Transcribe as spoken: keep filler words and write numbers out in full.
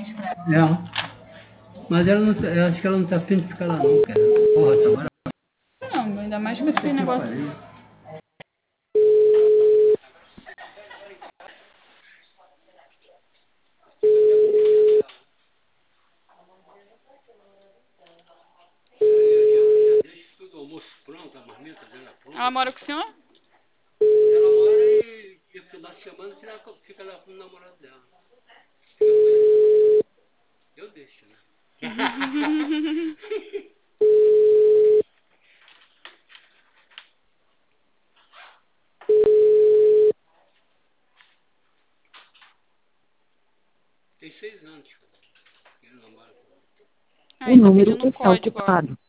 É. Mas ela não, eu acho que ela não tá afim de ficar lá não, cara. Porra, trabalha. Não, ainda mais com esse negócio. Deixa tudo o almoço pronto, a marmita dela pronta. Ela mora com o senhor? Ela mora e, e no final de semana fica, fica lá com o namorado dela. Eu deixo, né? Tem seis anos, cara. Ele namora com ela. Aí, tá pedindo um código, ó.